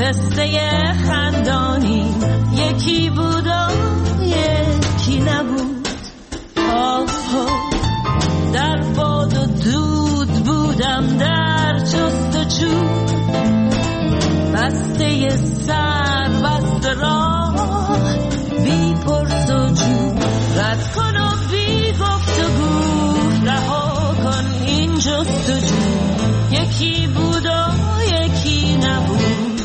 پسته خندانی، یکی بود و یکی نبود. در باد و دود بودم، در جستجو، بسته سر بسته راه، بی پرس و جو. رد کن و بی گفت و گو، رها کن این جستجو. یکی بود و یکی نبود،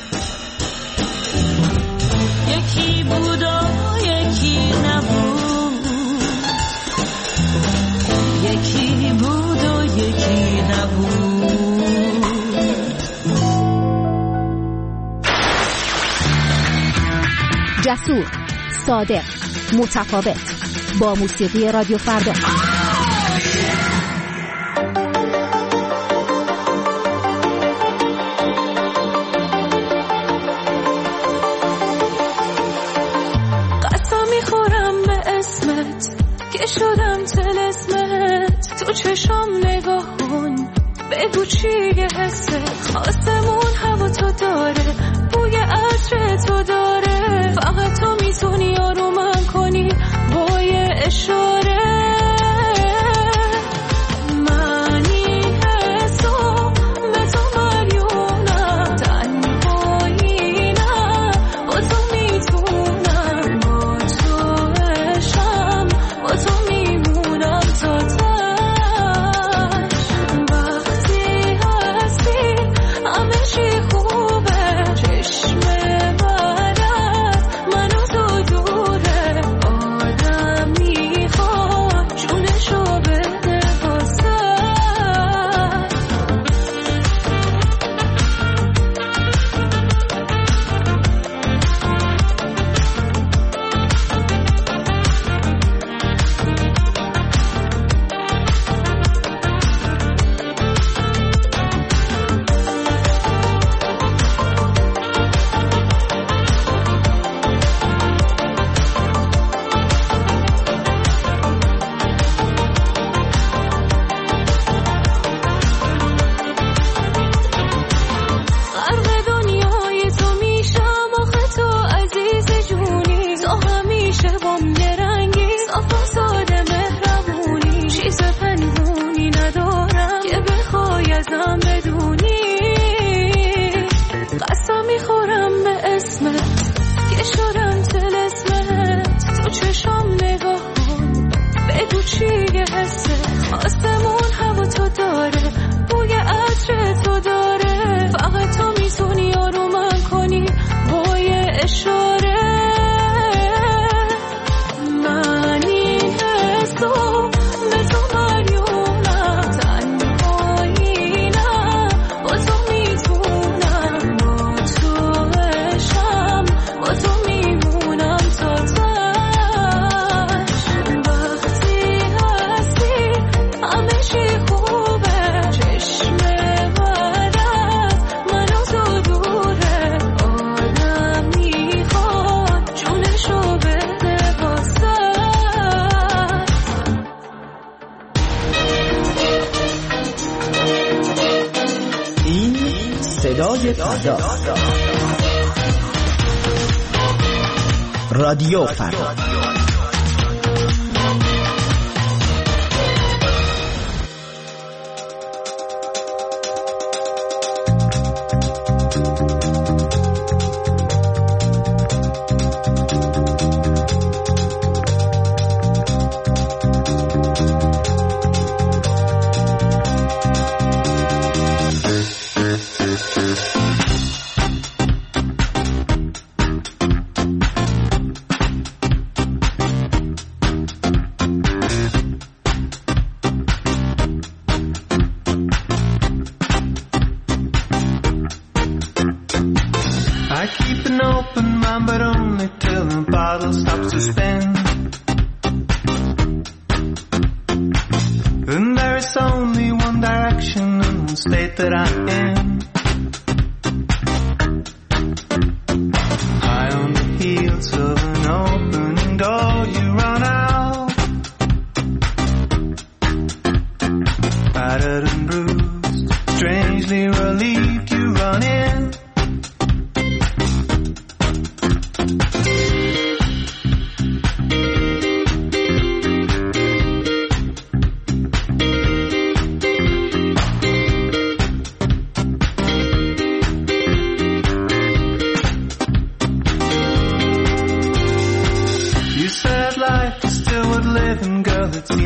یکی بود و یکی نبود، یکی بود و یکی نبود. جسور، صادق، متفاوت، با موسیقی رادیو فردا. قسم میخورم به اسمت که شدم طلسمت. تو چشم نگاه کن، بگو چیه حست. آسمون هوا تو داره، بوی عطر تو داره. فقط تو میتونی آرومم کنی با یه اشاره. رادیو فردا. Battered and bruised, strangely relieved, you run in.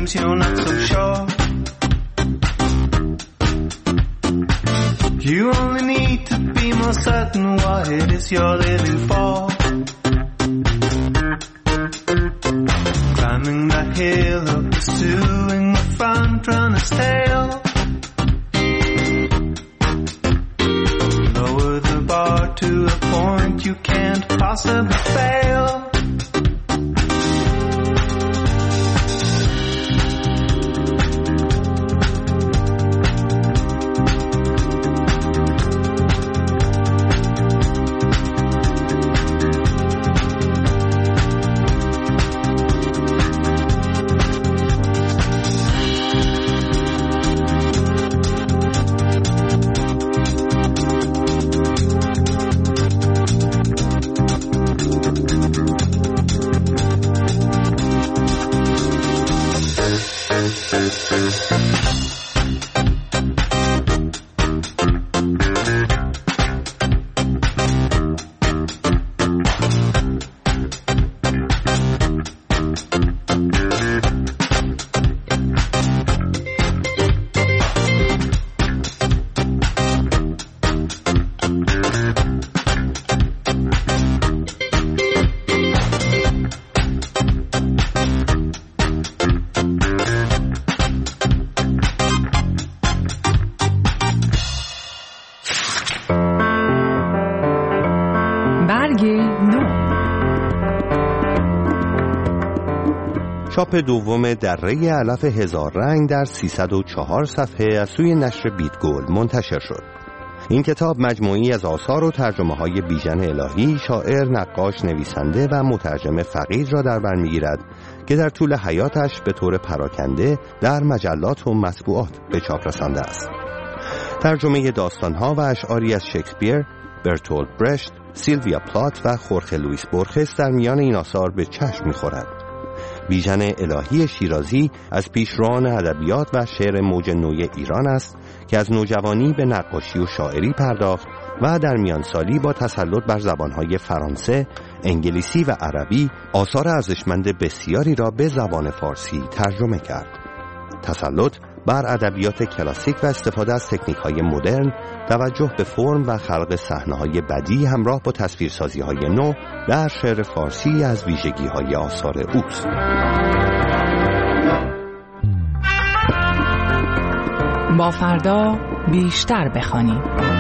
seems you're not so sure. You only need to be more certain what it is you're living for. Climbing the hill of pursuing the front runner's tail. Lower the bar to a point you can't possibly fail. چاپ دوم دره علف هزار رنگ در 304 صفحه از سوی نشر بیتگل منتشر شد. این کتاب مجموعی از آثار و ترجمه‌های بیژن الهی، شاعر، نقاش، نویسنده و مترجم فقید را در بر می‌گیرد که در طول حیاتش به طور پراکنده در مجلات و مطبوعات به چاپ رسانده است. ترجمه داستان‌ها و اشعاری از شکسپیر، برتولت برشت، سیلویا پلات و خورخه لوئیس بورخس در میان این آثار به چشم می‌خورد. بیژن الهی شیرازی از پیشروان ادبیات و شعر موج نوی ایران است که از نوجوانی به نقاشی و شاعری پرداخت و در میان سالی با تسلط بر زبانهای فرانسه، انگلیسی و عربی آثار ارزشمند بسیاری را به زبان فارسی ترجمه کرد. تسلط بر ادبیات کلاسیک و استفاده از تکنیک‌های مدرن، توجه به فرم و خلق صحنه‌های بدیعی همراه با تصویرسازی‌های نو در شعر فارسی از ویژگی‌های آثار اوست. با فردا بیشتر بخوانیم.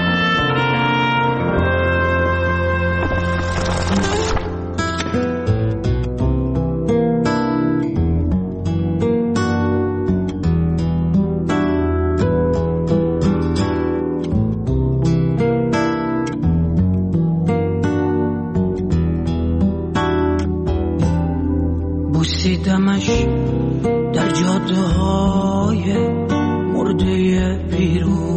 بوسیدمش در جاده های مرده پیرو،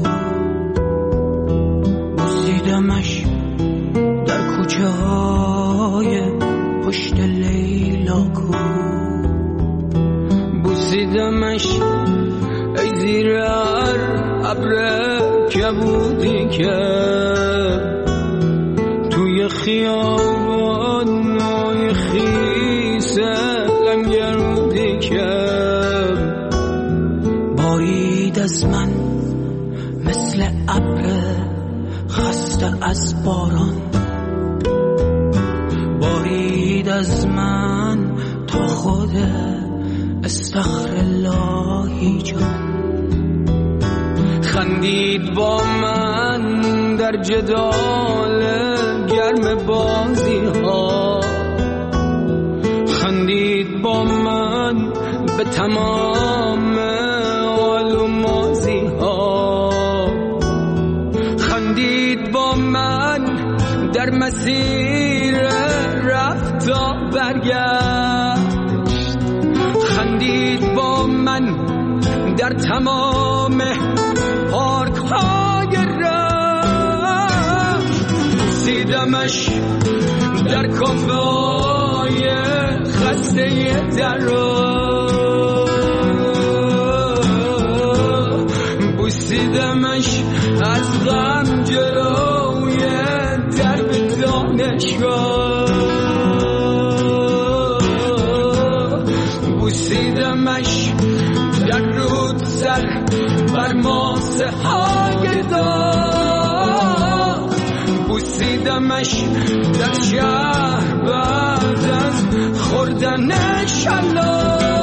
بوسیدمش در کوچه های پشت لیلاکو، بوسیدمش ای زیر ابر کبودی که توی خیابانای خیسه لنگرودی که بارید از من مثل ابر خسته از باران، بارید از من تا خود استغفراللهی جان، خندید با من در جدال گرم بازی ها، خندید با من به تمام حال و مازی ها، خندید با من در مسیر رفت و برگشت، خندید با من در تمام پارک های رشت، بوسیدمش در کافه های خسته درو، بوسیدمش از غم جلوی درب دانشگاه، بوسیدمش بر ماسه های داغ، بوسیدمش در شهر بعد از خوردن شلاق.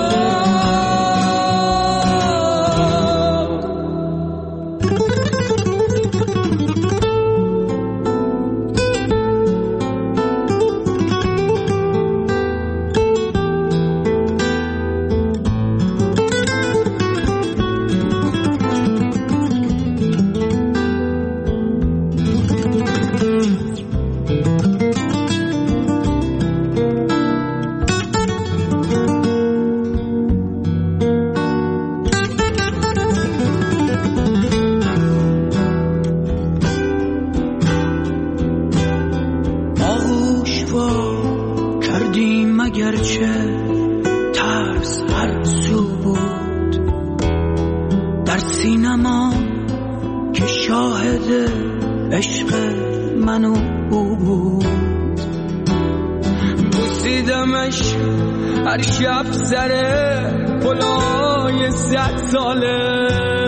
هر شب سر پلای 100 ساله،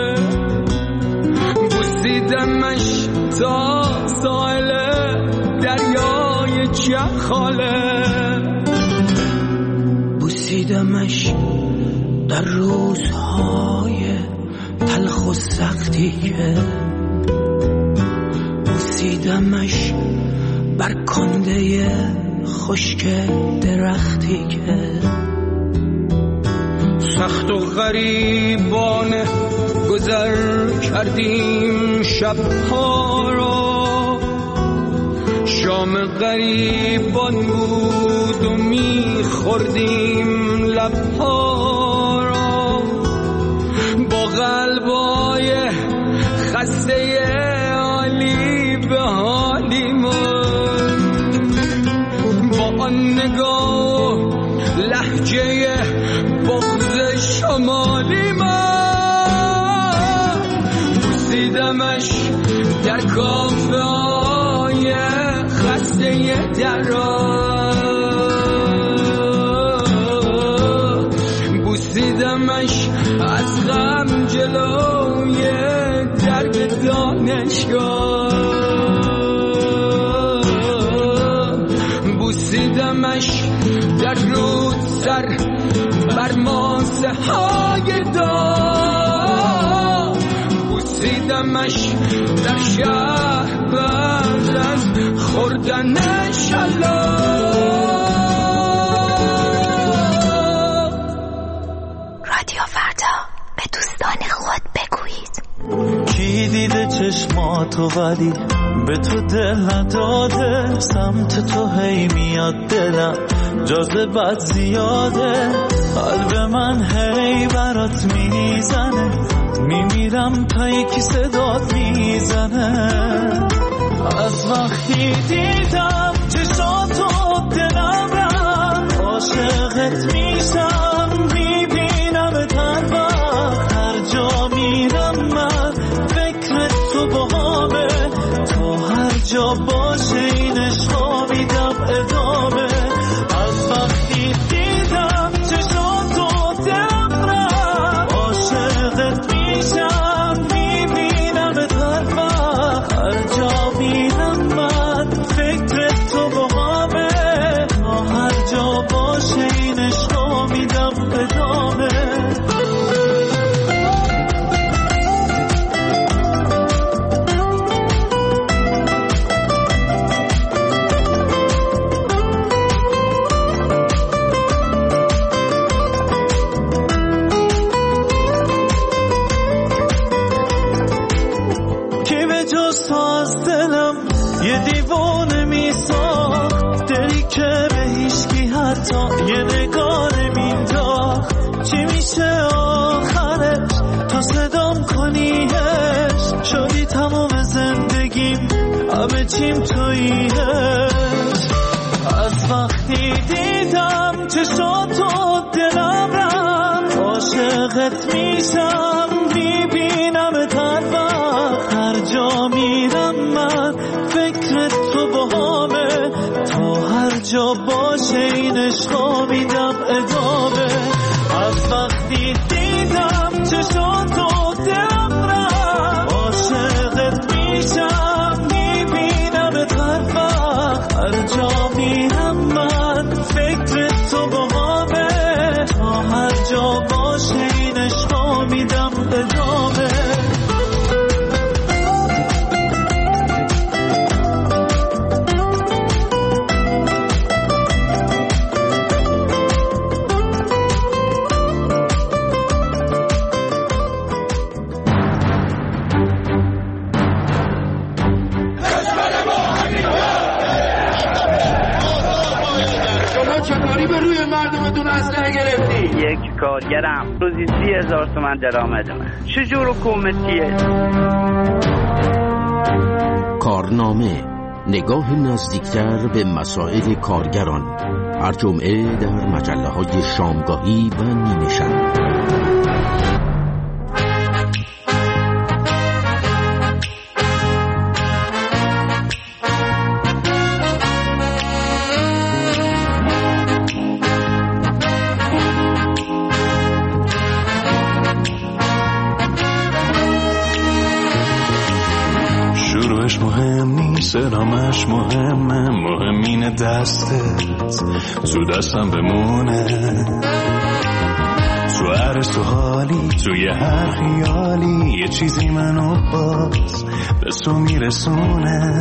بوسیدمش تا ساحل دریای چخاله، بوسیدمش در روزهای تلخ و سختی که، بوسیدمش بر کنده خشک درختی که، سخت و غریبانه گذر کردیم شبها را، شام غریبان بود و میخوردیم لبها را، با قلبای خسته عالی به حالیمون، با آن نگاه لهجه بغض شمالی من، بوسیدمش در کافه های خسته درا، بوسیدمش از غم جلوی درب دانشگاه، بوسیدمش در رود سر بر ماسه های داغ، بوسیدمش در شهر بعد از خوردن شلاق. رادیو فردا، به دوستان خود بگویید. کی دیده چشماتو ولی به تو دل نداده، سمت تو هی میاد دلم جاذبت زیاده، قلب من هی برات میزنه، میمیرم تا یکی صدات میزنه، از وقتی دیدم چشاتو دلم رفت، عاشقت میشم میبینم هر وقت، هر جا میرم من فکر تو باهامه، تو هر جا باشه این عشقا میدم ادامه، از وقتی دیدم چشاتو دلم رفت، عاشقت میشم میبینم هر وقت، هر جا میرم من فکر تو باهامه، تا هر جا باشه این عشقا میدم ادامه. یه دیوانه میساخت دلی که به هیچکی حتی یه نگاه نمینداخت، چی میشه آخرش تا صدام کنیش، شدی تمام زندگیم همه چیم توییش، از وقتی دیدم چشاتو دلم رفت، عاشقت میشم میبینم هر وقت، هر جا میرم من فکر تو باهامه، تا هر جا باشه این عشقا میدم ادامه، از وقتی دیدم چشاتو مردمتون اسلحه گرفتی؟ یک کارگرم روزی 30,000 تومان درآمد من. چجور حکومتیه؟ کارنامه، نگاه نزدیکتر به مسائل کارگران، هر جمعه در مجله‌های شامگاهی و نیمه شب. شروعش مهم نیست، ادامش مهمه، مهمین دستت تو دستم بمونه. تو عرض تو حالی، توی هر خیالی یه چیزی منو باز به تو میرسونه.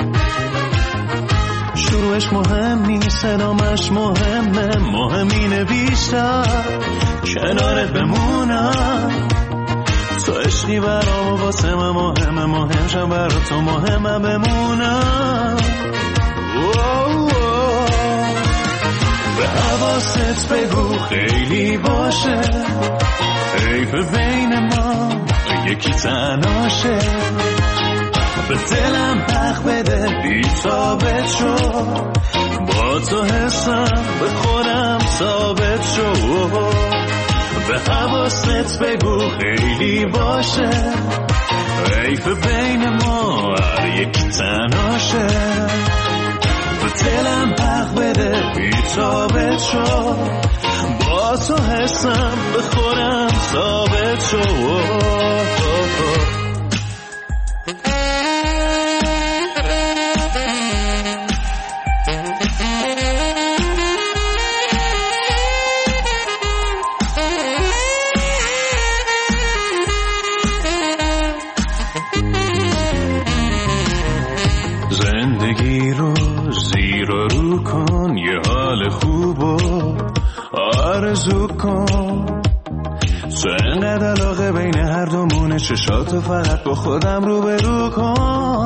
شروعش مهم نیست، ادامش مهمه، مهمین بیشتر کنارت بمونم. تو عشقی برام و واسه من مهمه، مهم شم برا تو مهمه بمونم. به حواست بگو خیلی باشه، حیف بین ما یکی تناشه. به دلم حق بده بی ثابت شو، با تو حسم به خودم ثابت شو. به حواست بگو خیلی باشه، حیف بین ما هر یکی تناشه. به دلم حق بده بی ثابت شو، با تو حسم به خودم ثابت شو. زندگی رو زیر و رو کن، یه حال خوب و آرزو کن. تو انقدر علاقه بین هر دومونه، چشاتو فقط با خودم رو به رو کن.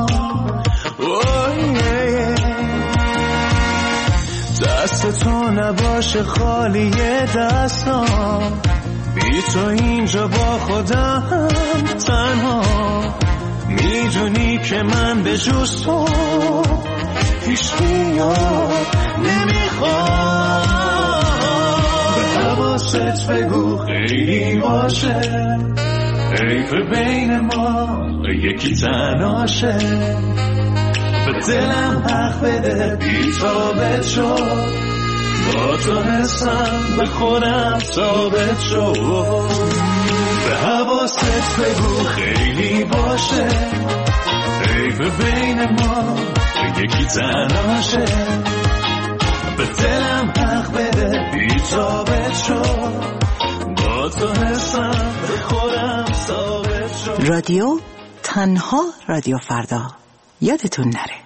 دست تو نباشه خالی دستام، بی تو اینجا با خودم تنها. میدونی که من به جز تو هیچ نیاد نمیخوام. به حواست بگو خیلی باشه، حیف بین ما یکی تناشه. به دلم حق بده بی ثابت شو، با تو حسم به خودم ثابت شو. به حواست بگو خیلی باشه، حیف بین ما یکی تناشه. به دلم حق بده بی ثابت شو، با تو حسم به خودم ثابت شو. رادیو تنها رادیو فردا، یادتون نره.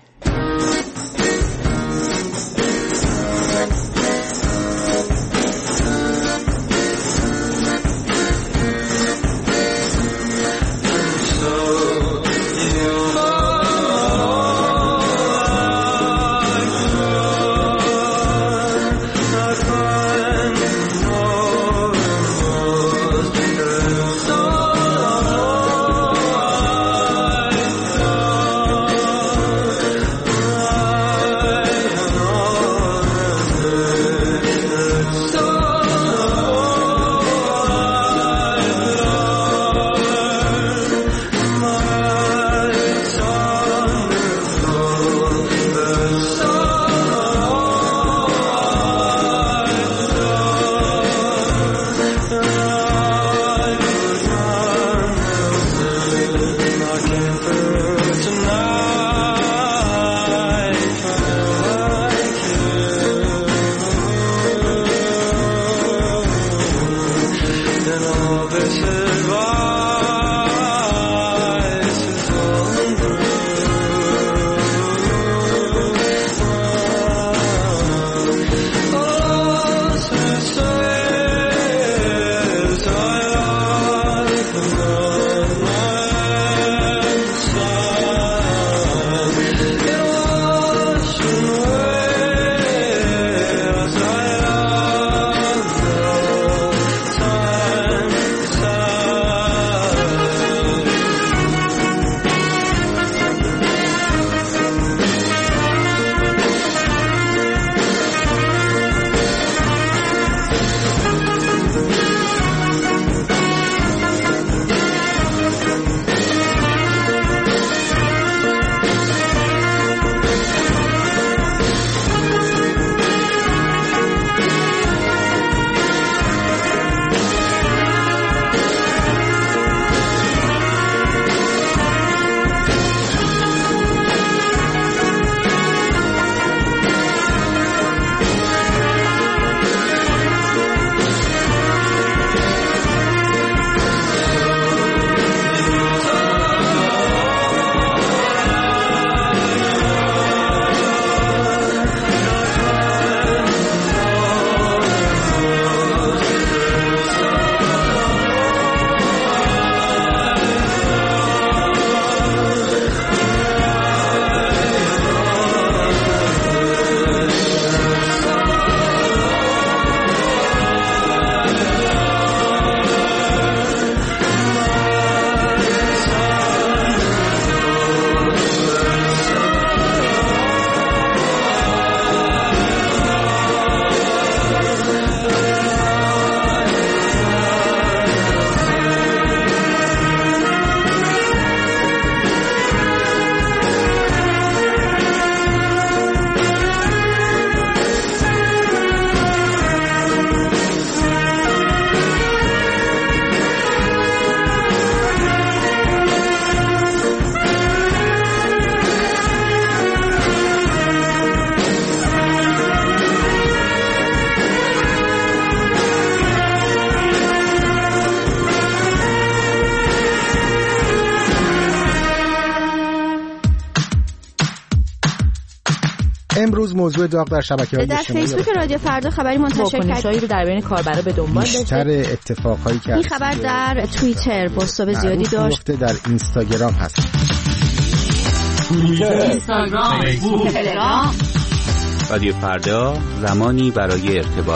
امروز موضوع داغ در شبکه‌های اجتماعی در فیسبوک رادیو فردا خبری منتشر کرد رو در بین کاربرا به دنبال داشته. بیشتر اتفاقایی که این خبر در توییتر پست زیادی داشت. در اینستاگرام هست. توییتر، اینستاگرام، فیسبوک، تلگرام. رادیو فردا، زمانی برای ارتباط.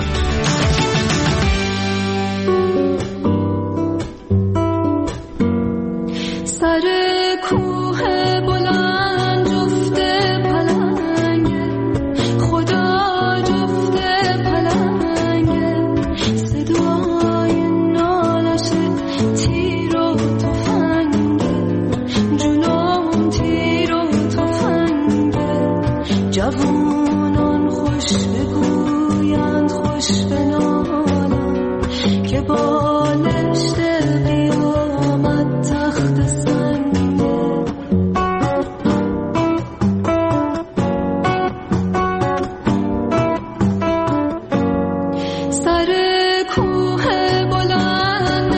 سر کوه بلند جفت پلنگه، خدا جفت پلنگه، صدای نالش تیر و تفنگه، جنون تیر و تفنگه، جوانان خوش بگویند خوش بنالند که بالشت قیامت تخت سنگه. سر کوه بلند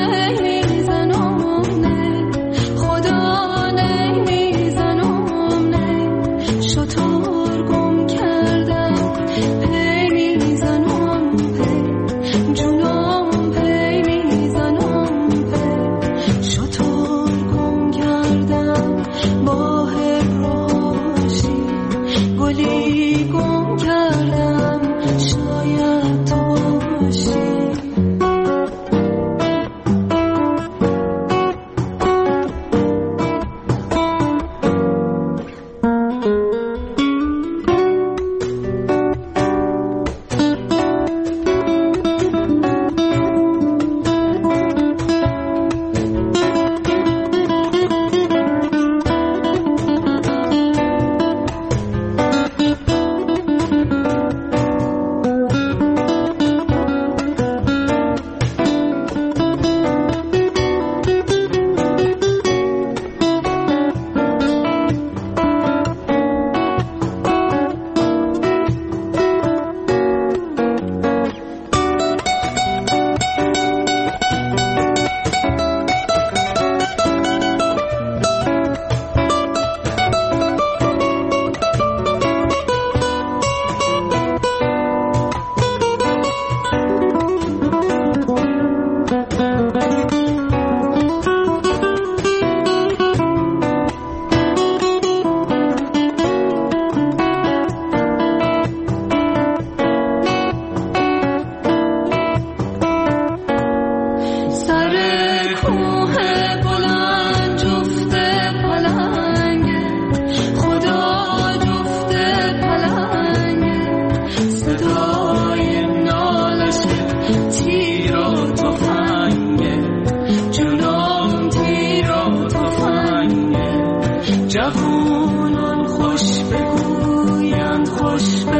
نمیزنم خدا نمیزنم شطور گم کردم پی میزنم جونم پی میزنم شطور گم کردم با هراشی گلی گم کردم شاید تو باشی. جوانان خوش بگویند خوش